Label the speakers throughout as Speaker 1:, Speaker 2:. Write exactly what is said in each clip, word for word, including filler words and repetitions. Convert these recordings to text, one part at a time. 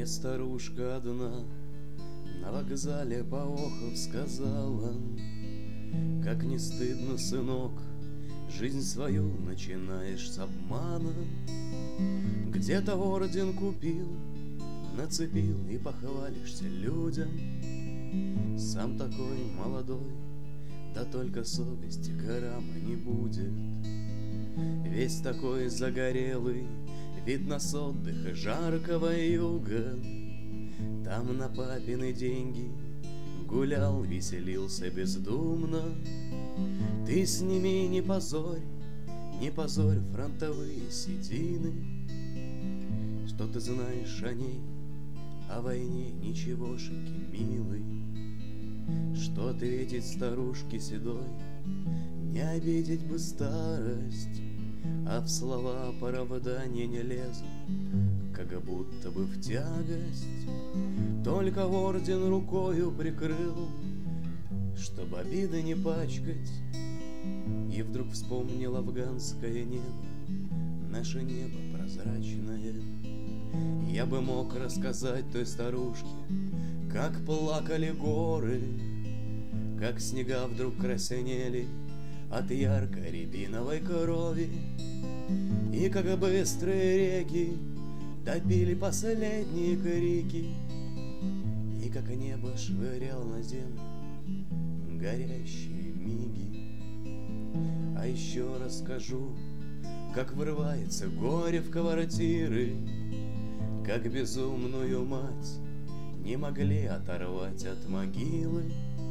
Speaker 1: старушка одна на вокзале поохов сказала: как не стыдно, сынок, жизнь свою начинаешь с обмана. Где-то орден купил, нацепил и похвалишься людям. Сам такой молодой, да только совести грамма не будет. Весь такой загорелый, видно с отдыха жаркого юга. Там на папины деньги гулял, веселился бездумно. Ты сними, не позорь, не позорь фронтовые седины. Что ты знаешь о ней, о войне ничегошеньки, милый? Что ответить старушке седой? Не обидеть бы старость, а в слова оправдания не лезу, как будто бы в тягость. Только орден рукою прикрыл, чтоб обиды не пачкать. И вдруг вспомнил афганское небо, наше небо прозрачное. Я бы мог рассказать той старушке, как плакали горы, как снега вдруг краснели от яркой рябиновой крови, и как быстрые реки допили последние крики, и как небо швырял на землю горящие миги. А еще расскажу, как врывается горе в квартиры, как безумную мать не могли оторвать от могилы.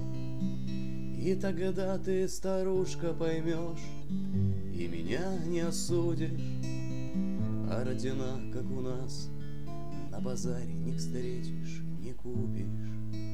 Speaker 1: И тогда ты, старушка, поймешь и меня не осудишь. Ордена, как у нас, на базаре не встретишь, не купишь.